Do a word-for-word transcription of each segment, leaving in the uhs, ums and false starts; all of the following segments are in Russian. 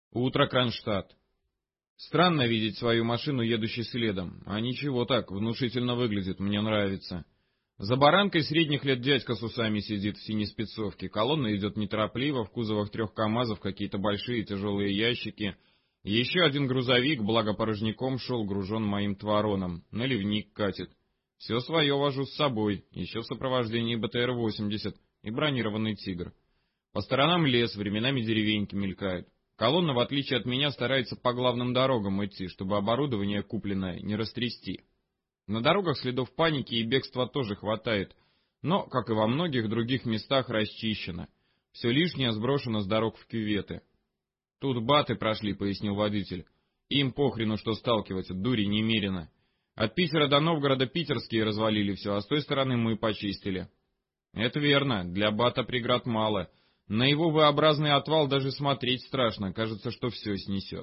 Утро, Кронштадт. Странно видеть свою машину, едущей следом. А ничего так, внушительно выглядит, мне нравится. За баранкой средних лет дядька с усами сидит в синей спецовке. Колонна идет неторопливо, в кузовах трех КАМАЗов какие-то большие тяжелые ящики. Еще один грузовик, благо порожняком, шел гружен моим твароном. Наливник катит. Все свое вожу с собой, еще в сопровождении БТР восемьдесят и бронированный «Тигр». По сторонам лес, временами деревеньки мелькают. Колонна, в отличие от меня, старается по главным дорогам идти, чтобы оборудование купленное не растрясти. На дорогах следов паники и бегства тоже хватает, но, как и во многих других местах, расчищено. Все лишнее сброшено с дорог в кюветы. «Тут баты прошли», — пояснил водитель. «Им похрену, что сталкивать, дури немерено. От Питера до Новгорода питерские развалили все, а с той стороны мы почистили». «Это верно, для бата преград мало». На его V-образный отвал даже смотреть страшно, кажется, что все снесет.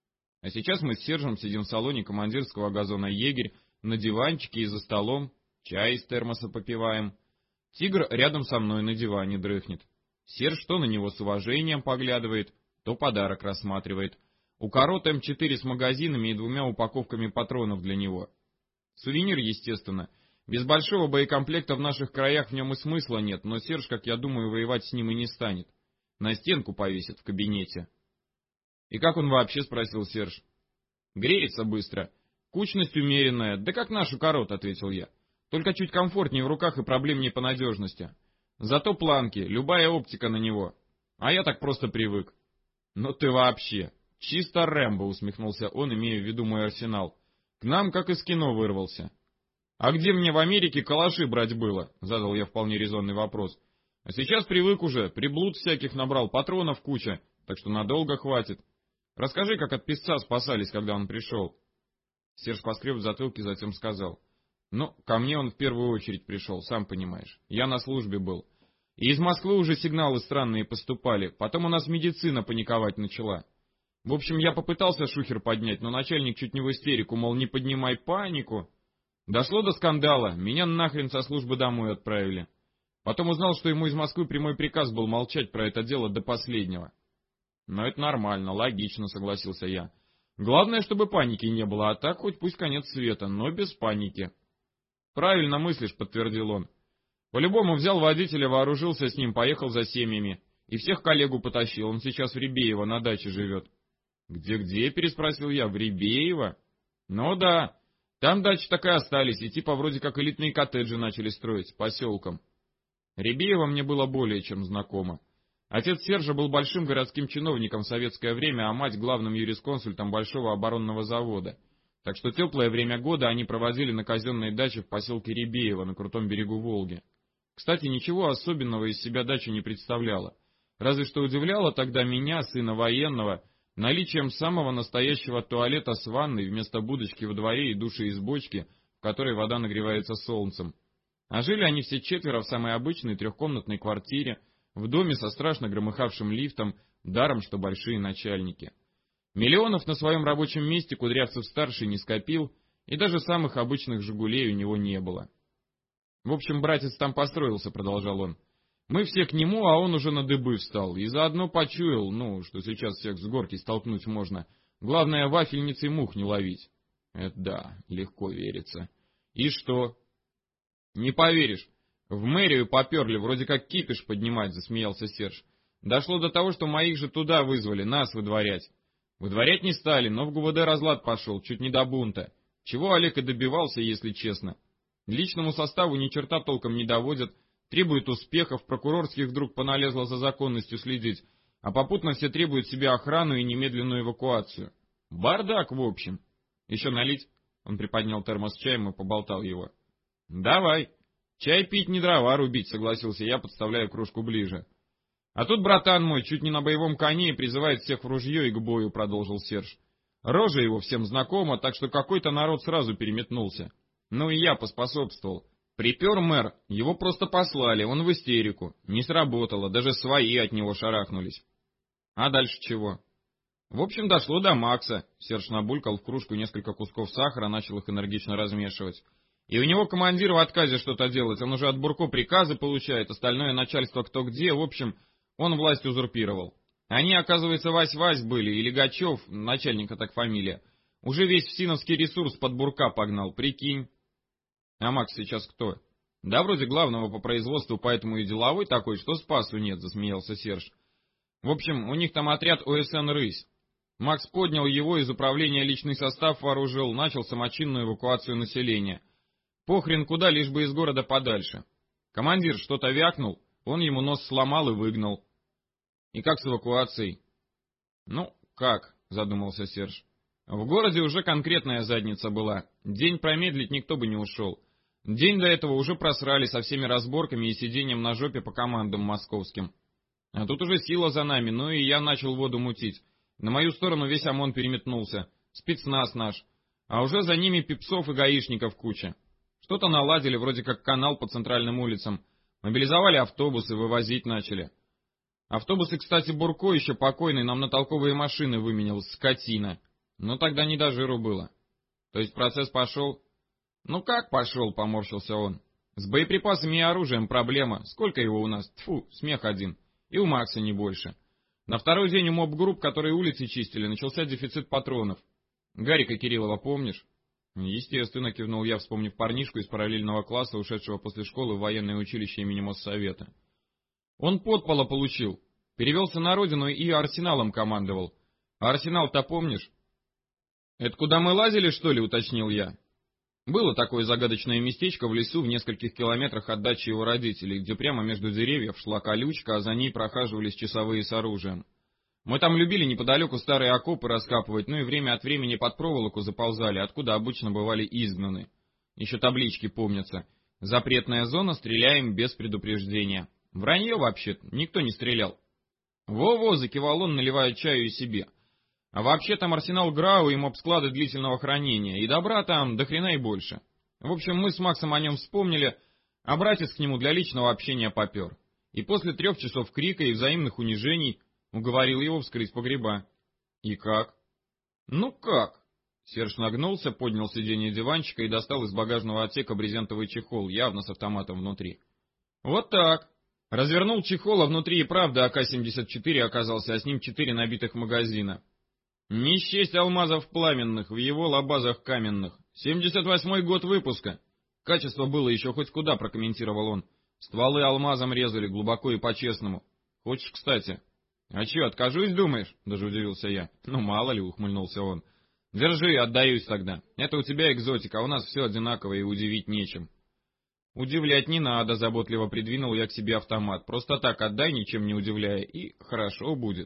А сейчас мы с Сержем сидим в салоне командирского газона «Егерь», на диванчике и за столом, чай из термоса попиваем. «Тигр» рядом со мной на диване дрыхнет. Серж то на него с уважением поглядывает, то подарок рассматривает. У Корот эм четыре с магазинами и двумя упаковками патронов для него. Сувенир, естественно. Без большого боекомплекта в наших краях в нем и смысла нет, но Серж, как я думаю, воевать с ним и не станет. На стенку повесит в кабинете. «И как он вообще?» — спросил Серж. «Греется быстро. Кучность умеренная, да как наш у Корот», — ответил я. «Только чуть комфортнее в руках и проблемнее по надежности. Зато планки, любая оптика на него. А я так просто привык». «Ну ты вообще! Чисто Рэмбо», — усмехнулся он, имея в виду мой арсенал. «К нам как из кино вырвался». «А где мне в Америке калаши брать было?» — задал я вполне резонный вопрос. «А сейчас привык уже, приблуд всяких набрал, патронов куча, так что надолго хватит. Расскажи, как от писца спасались, когда он пришел». Серж поскреб в затылке, затем сказал. «Ну, ко мне он в первую очередь пришел, сам понимаешь. Я на службе был. И из Москвы уже сигналы странные поступали, потом у нас медицина паниковать начала. В общем, я попытался шухер поднять, но начальник чуть не в истерику, мол, не поднимай панику». Дошло до скандала, меня нахрен со службы домой отправили. Потом узнал, что ему из Москвы прямой приказ был молчать про это дело до последнего. «Но это нормально, логично», — согласился я. «Главное, чтобы паники не было, а так хоть пусть конец света, но без паники». «Правильно мыслишь», — подтвердил он. «По-любому взял водителя, вооружился с ним, поехал за семьями. И всех коллегу потащил, он сейчас в Рябеево на даче живет». «Где-где?» — переспросил я. «В Рябеево?» «Ну да». Там дачи так и остались, и типа вроде как элитные коттеджи начали строить, с поселком. Рябеево мне было более чем знакомо. Отец Сержа был большим городским чиновником в советское время, а мать главным юрисконсультом большого оборонного завода. Так что теплое время года они проводили на казенной даче в поселке Рябеево на крутом берегу Волги. Кстати, ничего особенного из себя дача не представляла. Разве что удивляло тогда меня, сына военного, наличием самого настоящего туалета с ванной вместо будочки во дворе и души из бочки, в которой вода нагревается солнцем. А жили они все четверо в самой обычной трехкомнатной квартире, в доме со страшно громыхавшим лифтом, даром что большие начальники. Миллионов на своем рабочем месте Кудрявцев-старший не скопил, и даже самых обычных «Жигулей» у него не было. «В общем, братец там построился», — продолжал он. «Мы все к нему, а он уже на дыбы встал, и заодно почуял, ну, что сейчас всех с горки столкнуть можно. Главное, вафельницей мух не ловить». Это да, легко верится. «И что?» «Не поверишь, в мэрию поперли, вроде как кипиш поднимать», — засмеялся Серж. «Дошло до того, что моих же туда вызвали, нас выдворять. Выдворять не стали, но в ГУВД разлад пошел, чуть не до бунта. Чего Олег и добивался, если честно. Личному составу ни черта толком не доводят, требует успехов, прокурорских вдруг поналезло за законностью следить, а попутно все требуют себе охрану и немедленную эвакуацию. Бардак, в общем. Еще налить?» Он приподнял термос с чаем и поболтал его. «Давай. Чай пить не дрова рубить», — согласился я, подставляя кружку ближе. «А тут братан мой чуть не на боевом коне и призывает всех в ружье и к бою», — продолжил Серж. «Рожа его всем знакома, так что какой-то народ сразу переметнулся. Ну и я поспособствовал. Припер мэр, его просто послали, он в истерику. Не сработало, даже свои от него шарахнулись». «А дальше чего?» «В общем, дошло до Макса». Серж набулькал в кружку несколько кусков сахара, начал их энергично размешивать. «И у него командир в отказе что-то делать, он уже от Бурко приказы получает, остальное начальство кто где, в общем, он власть узурпировал. Они, оказывается, Вась-Вась были, и Легачев, начальника так фамилия, уже весь всиновский ресурс под бурка погнал, прикинь. А Макс сейчас кто? Да вроде главного по производству, поэтому и деловой такой, что спасу нет, засмеялся Серж. В общем, у них там отряд ОСН «Рысь». Макс поднял его, из управления личный состав вооружил, начал самочинную эвакуацию населения. Похрен куда, лишь бы из города подальше. Командир что-то вякнул, он ему нос сломал и выгнал. И как с эвакуацией? Ну, как, задумался Серж. В городе уже конкретная задница была. День промедлить никто бы не ушел. День до этого уже просрали со всеми разборками и сидением на жопе по командам московским. А тут уже сила за нами, ну и я начал воду мутить. На мою сторону весь ОМОН переметнулся. Спецназ наш. А уже за ними пипсов и гаишников куча. Что-то наладили, вроде как канал по центральным улицам. Мобилизовали автобусы, вывозить начали. Автобусы, кстати, Бурко еще покойный нам на толковые машины выменял, скотина. Но тогда не до жиру было. То есть процесс пошел? Ну как пошел, поморщился он. С боеприпасами и оружием проблема. Сколько его у нас? Тьфу, смех один. И у Макса не больше. На второй день у моб-групп, которые улицы чистили, начался дефицит патронов. Гарика Кириллова помнишь? Естественно, кивнул я, вспомнив парнишку из параллельного класса, ушедшего после школы в военное училище имени Моссовета. Он подпола получил, перевелся на родину и арсеналом командовал. А арсенал-то помнишь? Это куда мы лазили, что ли, уточнил я. Было такое загадочное местечко в лесу в нескольких километрах от дачи его родителей, где прямо между деревьев шла колючка, а за ней прохаживались часовые с оружием. Мы там любили неподалеку старые окопы раскапывать, ну и время от времени под проволоку заползали, откуда обычно бывали изгнаны. Еще таблички помнятся. Запретная зона, стреляем без предупреждения. Вранье вообще-то, никто не стрелял. Во-во, закивал он, наливая чаю и себе. А вообще там арсенал ГРАУ и моб-склады длительного хранения, и добра там до хрена и больше. В общем, мы с Максом о нем вспомнили, а братец к нему для личного общения попер. И после трех часов крика и взаимных унижений уговорил его вскрыть погреба. И как? Ну как? Серж нагнулся, поднял сиденье диванчика и достал из багажного отсека брезентовый чехол, явно с автоматом внутри. Вот так. Развернул чехол, а внутри и правда А К семьдесят четыре оказался, а с ним четыре набитых магазина. Не счесть алмазов пламенных в его лабазах каменных. семьдесят восьмой год выпуска. Качество было еще хоть куда, прокомментировал он. Стволы алмазом резали, глубоко и по-честному. Хочешь, кстати? А че, откажусь, думаешь? Даже удивился я. Ну, мало ли, ухмыльнулся он. Держи, отдаюсь тогда. Это у тебя экзотика, а у нас все одинаково и удивить нечем. Удивлять не надо, заботливо придвинул я к себе автомат. Просто так отдай, ничем не удивляя, и хорошо будет.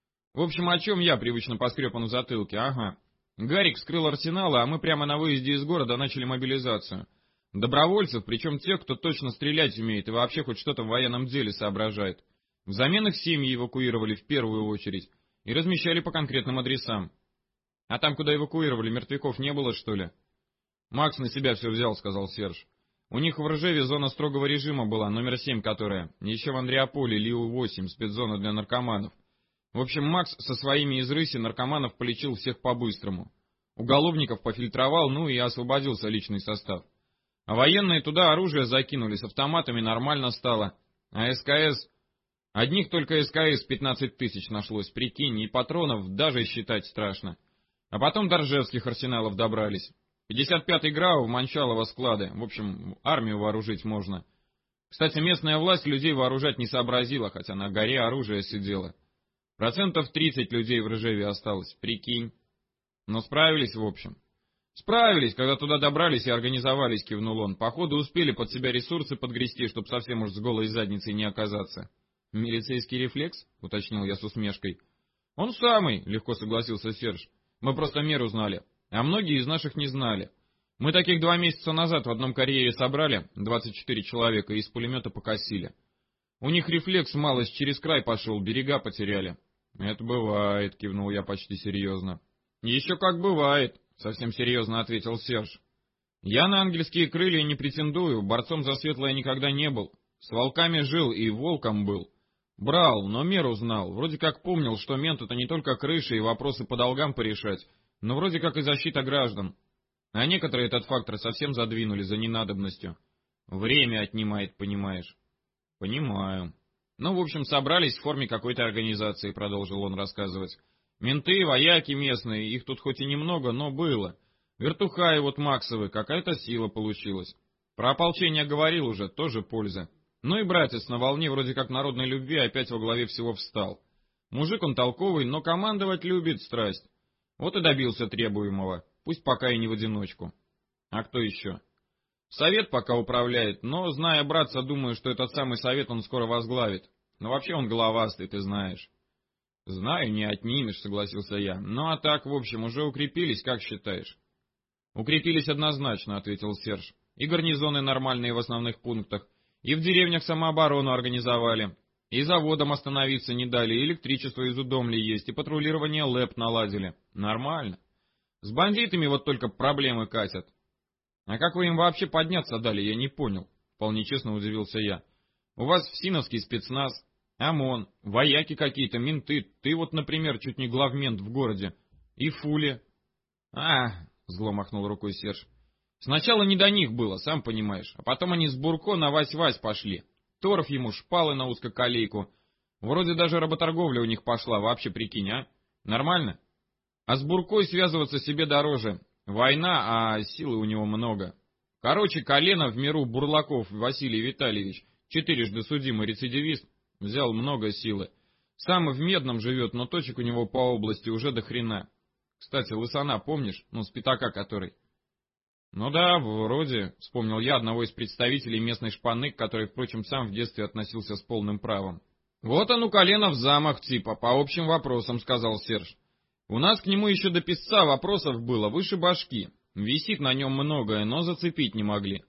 В общем, о чем я, привычно поскреб он в затылке, ага. Гарик вскрыл арсеналы, а мы прямо на выезде из города начали мобилизацию. Добровольцев, причем тех, кто точно стрелять умеет и вообще хоть что-то в военном деле соображает. Взамен их семьи эвакуировали в первую очередь и размещали по конкретным адресам. А там, куда эвакуировали, мертвяков не было, что ли? Макс на себя все взял, сказал Серж. У них в Ржеве зона строгого режима была, номер семь которая. Еще в Андреаполе Лиу восемь, спецзона для наркоманов. В общем, Макс со своими из рыси наркоманов полечил всех по-быстрому. Уголовников пофильтровал, ну и освободился личный состав. А военные туда оружие закинули, с автоматами нормально стало. А С К С... Одних только С К С пятнадцать тысяч нашлось, прикинь, и патронов даже считать страшно. А потом до ржевских арсеналов добрались. пятьдесят пятый ГРАУ в Манчалово склады. В общем, армию вооружить можно. Кстати, местная власть людей вооружать не сообразила, хотя на горе оружие сидело. Процентов тридцать людей в Ржеве осталось, прикинь. Но справились, в общем. Справились, когда туда добрались и организовались, кивнул он. Походу успели под себя ресурсы подгрести, чтобы совсем уж с голой задницей не оказаться. Милицейский рефлекс? Уточнил я с усмешкой. Он самый, легко согласился Серж. Мы просто меру знали, а многие из наших не знали. Мы таких два месяца назад в одном карьере собрали, двадцать четыре человека, и из пулемета покосили. У них рефлекс малость через край пошел, берега потеряли. Это бывает, кивнул я почти серьезно. Еще как бывает, совсем серьезно ответил Серж. Я на ангельские крылья не претендую, борцом за светлое никогда не был. С волками жил и волком был. Брал, но меру знал, вроде как помнил, что мент это не только крыша и вопросы по долгам порешать, но вроде как и защита граждан. А некоторые этот фактор совсем задвинули за ненадобностью. Время отнимает, понимаешь? Понимаю. Ну, в общем, собрались в форме какой-то организации, продолжил он рассказывать. Менты, вояки местные, их тут хоть и немного, но было. Вертухаи вот Максовы, какая-то сила получилась. Про ополчение говорил уже, тоже польза. Ну и братец на волне вроде как народной любви опять во главе всего встал. Мужик он толковый, но командовать любит страсть. Вот и добился требуемого, пусть пока и не в одиночку. А кто еще? Совет пока управляет, но, зная братца, думаю, что этот самый совет он скоро возглавит. Но вообще он головастый, ты знаешь. Знаю, не отнимешь, согласился я. Ну а так, в общем, уже укрепились, как считаешь? Укрепились однозначно, ответил Серж. И гарнизоны нормальные в основных пунктах, и в деревнях самооборону организовали, и заводом остановиться не дали, и электричество из Удомли есть, и патрулирование ЛЭП наладили. Нормально. С бандитами вот только проблемы катят. А как вы им вообще подняться дали, я не понял. Вполне честно удивился я. У вас ФСИНовский спецназ, ОМОН, вояки какие-то, менты. Ты вот, например, чуть не главмент в городе. И Фули. А, зло махнул рукой Серж. Сначала не до них было, сам понимаешь, а потом они с Бурко на Вась-Вась пошли. Торф ему, шпалы на узкоколейку. Вроде даже работорговля у них пошла, вообще прикинь, а? Нормально? А с Буркой связываться себе дороже. Война, а силы у него много. Короче, колено в миру Бурлаков Василий Витальевич, четырежды судимый рецидивист, взял много силы. Сам в Медном живет, но точек у него по области уже до хрена. Кстати, Лысана помнишь? Ну, с пятака который. Ну да, вроде, вспомнил я одного из представителей местной шпаны, который, впрочем, сам в детстве относился с полным правом. Вот он у колена в замах типа, по общим вопросам, сказал Серж. У нас к нему еще до писца вопросов было выше башки. Висит на нем многое, но зацепить не могли.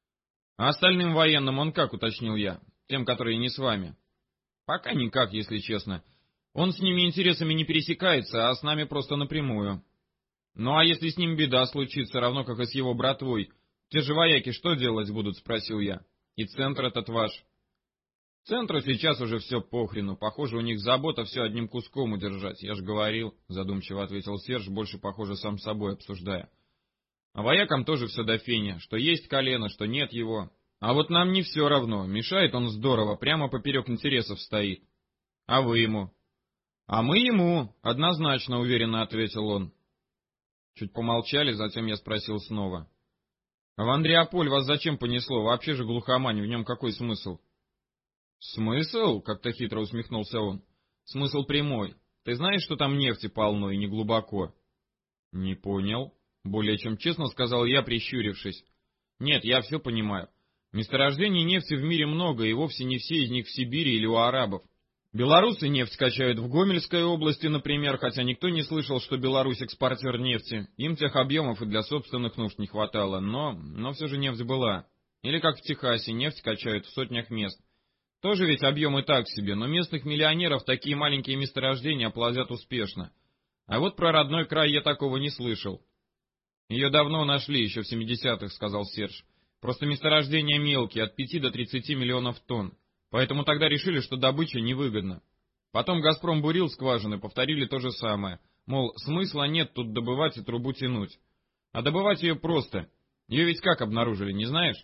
А остальным военным он как, уточнил я, тем, которые не с вами? Пока никак, если честно. Он с ними интересами не пересекается, а с нами просто напрямую. Ну а если с ним беда случится, равно как и с его братвой, те же вояки что делать будут, спросил я. И центр этот ваш? Центру сейчас уже все похрену, похоже, у них забота все одним куском удержать, я же говорил, задумчиво ответил Серж, больше, похоже, сам с собой обсуждая. А воякам тоже все до фени, что есть колено, что нет его. А вот нам не все равно, мешает он здорово, прямо поперек интересов стоит. А вы ему? А мы ему, однозначно, уверенно ответил он. Чуть помолчали, затем я спросил снова. А в Андреаполь вас зачем понесло? Вообще же глухомань, в нем какой смысл? Смысл? Как-то хитро усмехнулся он. Смысл прямой. Ты знаешь, что там нефти полно и не глубоко? Не понял. Более чем честно сказал я, прищурившись. Нет, я все понимаю. Месторождений нефти в мире много, и вовсе не все из них в Сибири или у арабов. Белорусы нефть качают в Гомельской области, например, хотя никто не слышал, что Беларусь экспортер нефти. Им тех объемов и для собственных нужд не хватало, но, но все же нефть была. Или как в Техасе, нефть качают в сотнях мест. Тоже ведь объемы так себе, но местных миллионеров такие маленькие месторождения плодят успешно. А вот про родной край я такого не слышал. Ее давно нашли, еще в семидесятых, сказал Серж. Просто месторождения мелкие, от пяти до тридцати миллионов тонн. Поэтому тогда решили, что добыча невыгодна. Потом «Газпром» бурил скважины, повторили то же самое. Мол, смысла нет тут добывать и трубу тянуть. А добывать ее просто. Ее ведь как обнаружили, не знаешь?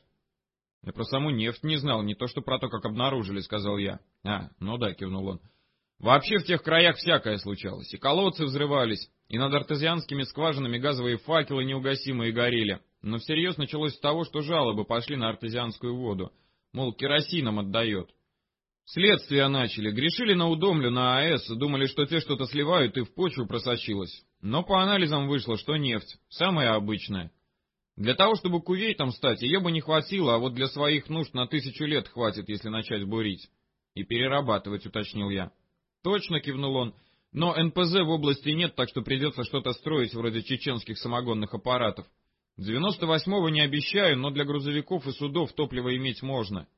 Я про саму нефть не знал, не то что про то, как обнаружили, сказал я. А, ну да, кивнул он. Вообще в тех краях всякое случалось. И колодцы взрывались, и над артезианскими скважинами газовые факелы неугасимые горели. Но всерьез началось с того, что жалобы пошли на артезианскую воду. Мол, керосином отдает. Следствие начали, грешили на Удомлю, на АЭС, думали, что те что-то сливают и в почву просочилось. Но по анализам вышло, что нефть, самая обычная. Для того, чтобы Кувейтом стать, ее бы не хватило, а вот для своих нужд на тысячу лет хватит, если начать бурить. И перерабатывать, уточнил я. Точно, кивнул он, но эн пэ зэ в области нет, так что придется что-то строить вроде чеченских самогонных аппаратов. девяносто восьмого не обещаю, но для грузовиков и судов топливо иметь можно.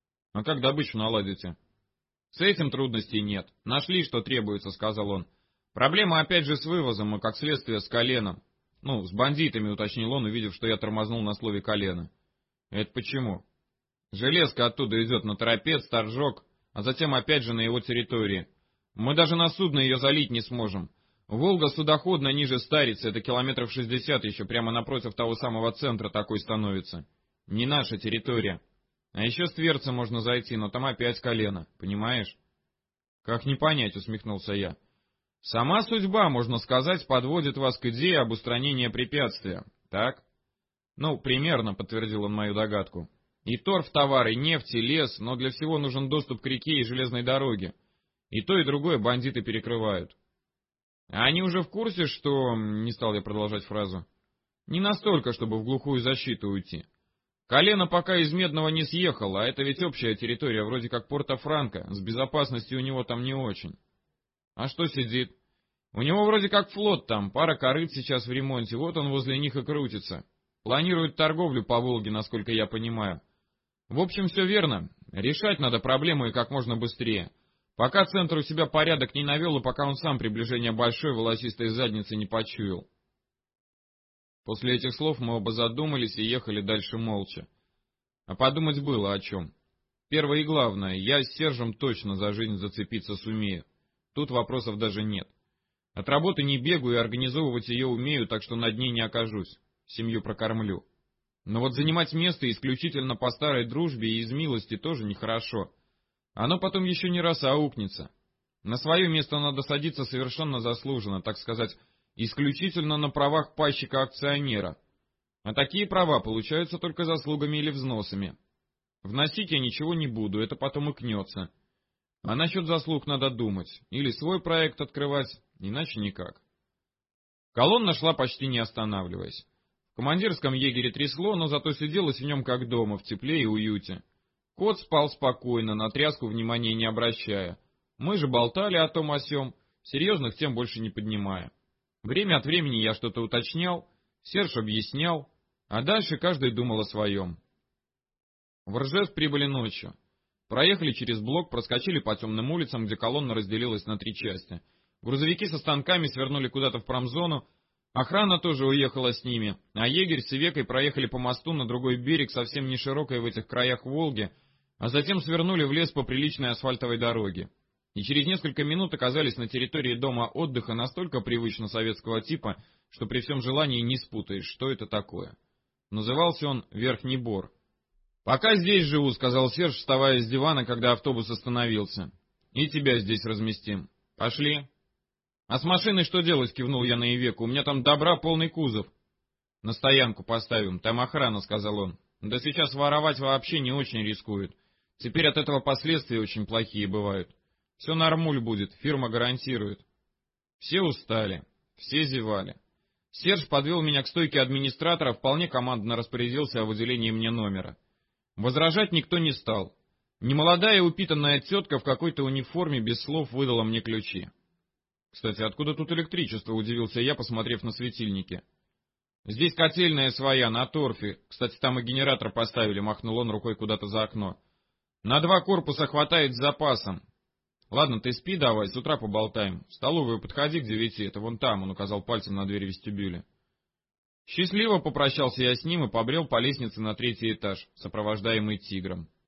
А как добычу наладите? С этим трудностей нет. Нашли, что требуется, сказал он. Проблема опять же с вывозом, и как следствие с коленом. Ну, с бандитами, уточнил он, увидев, что я тормознул на слове колено. Это почему? Железка оттуда идет на Торопец, Торжок, а затем опять же на его территории. Мы даже на судно ее залить не сможем. Волга судоходна ниже Старицы, это километров шестьдесят еще, прямо напротив того самого центра такой становится. Не наша территория. А еще с Тверца можно зайти, но там опять колено, понимаешь? Как не понять, усмехнулся я. Сама судьба, можно сказать, подводит вас к идее об устранении препятствия, так? Ну, примерно, подтвердил он мою догадку. И торф товары, и нефть, и лес, но для всего нужен доступ к реке и железной дороге. И то, и другое бандиты перекрывают. А они уже в курсе, что... Не стал я продолжать фразу. Не настолько, чтобы в глухую защиту уйти. Колено пока из Медного не съехал, а это ведь общая территория, вроде как Порто-Франко, с безопасностью у него там не очень. А что сидит? У него вроде как флот там, пара корыт сейчас в ремонте, вот он возле них и крутится. Планирует торговлю по Волге, насколько я понимаю. В общем, все верно. Решать надо проблему и как можно быстрее. Пока центр у себя порядок не навел, и пока он сам приближение большой волосистой задницы не почуял. После этих слов мы оба задумались и ехали дальше молча. А подумать было о чем. Первое и главное, я с Сержем точно за жизнь зацепиться сумею. Тут вопросов даже нет. От работы не бегаю и организовывать ее умею, так что на дне не окажусь. Семью прокормлю. Но вот занимать место исключительно по старой дружбе и из милости тоже нехорошо. Оно потом еще не раз аукнется. На свое место надо садиться совершенно заслуженно, так сказать, исключительно на правах пайщика-акционера. А такие права получаются только заслугами или взносами. Вносить я ничего не буду, это потом икнется. А насчет заслуг надо думать. Или свой проект открывать, иначе никак. Колонна шла почти не останавливаясь. В командирском егере трясло, но зато сиделось в нем как дома, в тепле и уюте. Кот спал спокойно, на тряску внимания не обращая. Мы же болтали о том о сём, серьезных тем больше не поднимая. Время от времени я что-то уточнял, Серж объяснял, а дальше каждый думал о своем. В Ржев прибыли ночью. Проехали через блок, проскочили по темным улицам, где колонна разделилась на три части. Грузовики со станками свернули куда-то в промзону, охрана тоже уехала с ними, а егерь с Ивекой проехали по мосту на другой берег, совсем не широкой в этих краях Волги, а затем свернули в лес по приличной асфальтовой дороге. И через несколько минут оказались на территории дома отдыха настолько привычно советского типа, что при всем желании не спутаешь, что это такое. Назывался он Верхний Бор. «Пока здесь живу», — сказал Серж, вставая с дивана, когда автобус остановился. «И тебя здесь разместим. Пошли». «А с машиной что делать?» — кивнул я на Ивеку. «У меня там добра полный кузов». «На стоянку поставим, там охрана», — сказал он. «Да сейчас воровать вообще не очень рискуют. Теперь от этого последствия очень плохие бывают. Все нормуль будет, фирма гарантирует». Все устали, все зевали. Серж подвел меня к стойке администратора, вполне командно распорядился о выделении мне номера. Возражать никто не стал. Немолодая упитанная тетка в какой-то униформе без слов выдала мне ключи. «Кстати, откуда тут электричество?» — удивился я, посмотрев на светильники. «Здесь котельная своя, на торфе. Кстати, там и генератор поставили», — махнул он рукой куда-то за окно. «На два корпуса хватает с запасом. Ладно, ты спи давай, с утра поболтаем. В столовую подходи к девяти, это вон там», — он указал пальцем на дверь вестибюля. Счастливо попрощался я с ним и побрел по лестнице на третий этаж, сопровождаемый тигром.